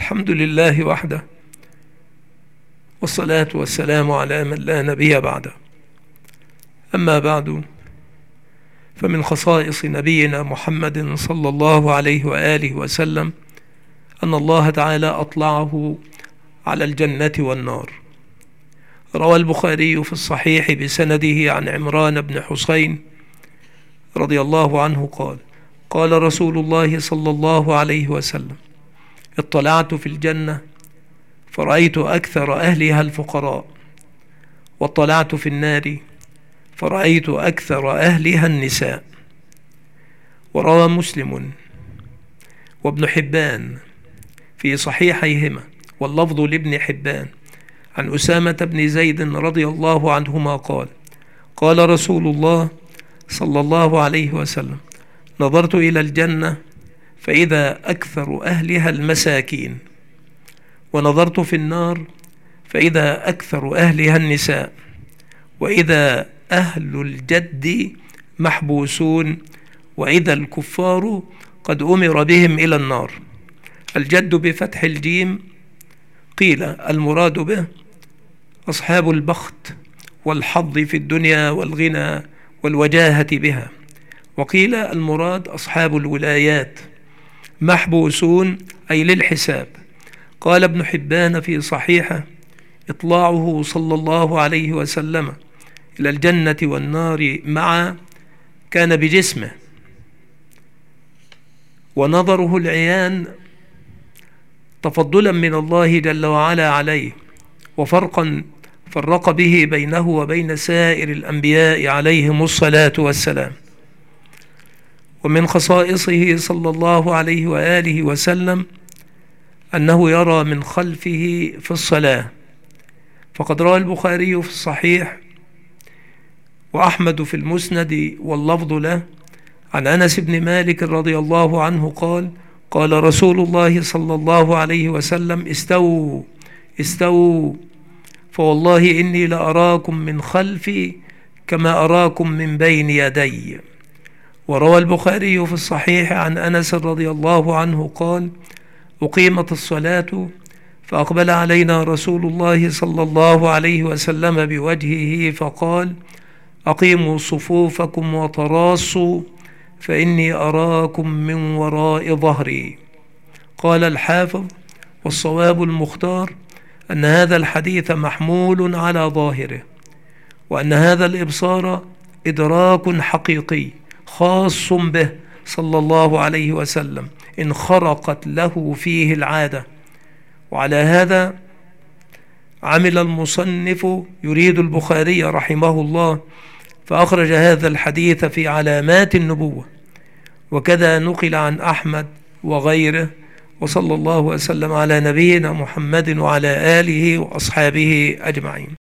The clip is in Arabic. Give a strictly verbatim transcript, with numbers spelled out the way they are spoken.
الحمد لله وحده، والصلاة والسلام على من لا نبي بعده. أما بعد، فمن خصائص نبينا محمد صلى الله عليه وآله وسلم أن الله تعالى أطلعه على الجنة والنار. روى البخاري في الصحيح بسنده عن عمران بن حسين رضي الله عنه قال: قال رسول الله صلى الله عليه وسلم: اطلعت في الجنة فرأيت أكثر أهلها الفقراء، واطلعت في النار فرأيت أكثر أهلها النساء. وروى مسلم وابن حبان في صحيحيهما واللفظ لابن حبان عن أسامة بن زيد رضي الله عنهما قال: قال رسول الله صلى الله عليه وسلم: نظرت إلى الجنة فإذا أكثر أهلها المساكين، ونظرت في النار فإذا أكثر أهلها النساء، وإذا أهل الجد محبوسون، وإذا الكفار قد أمر بهم إلى النار. الجد بفتح الجيم، قيل المراد به أصحاب البخت والحظ في الدنيا والغنى والوجاهة بها، وقيل المراد أصحاب الولايات محبوسون أي للحساب. قال ابن حبان في صحيحه: إطلاعه صلى الله عليه وسلم إلى الجنة والنار معا كان بجسمه، ونظره العيان تفضلا من الله جل وعلا عليه، وفرقا فرق به بينه وبين سائر الأنبياء عليهم الصلاة والسلام. ومن خصائصه صلى الله عليه وآله وسلم أنه يرى من خلفه في الصلاة، فقد روى البخاري في الصحيح وأحمد في المسند واللفظ له عن أنس بن مالك رضي الله عنه قال: قال رسول الله صلى الله عليه وسلم: استووا استووا فوالله إني لأراكم من خلفي كما أراكم من بين يدي. وروى البخاري في الصحيح عن أنس رضي الله عنه قال: أقيمت الصلاة فأقبل علينا رسول الله صلى الله عليه وسلم بوجهه فقال: أقيموا صفوفكم وتراصوا فإني أراكم من وراء ظهري. قال الحافظ: والصواب المختار أن هذا الحديث محمول على ظاهره، وأن هذا الإبصار إدراك حقيقي خاص به صلى الله عليه وسلم انخرقت له فيه العادة. وعلى هذا عمل المصنف يريد البخاري رحمه الله، فأخرج هذا الحديث في علامات النبوة، وكذا نقل عن أحمد وغيره. وصلى الله وسلم على نبينا محمد وعلى آله وأصحابه أجمعين.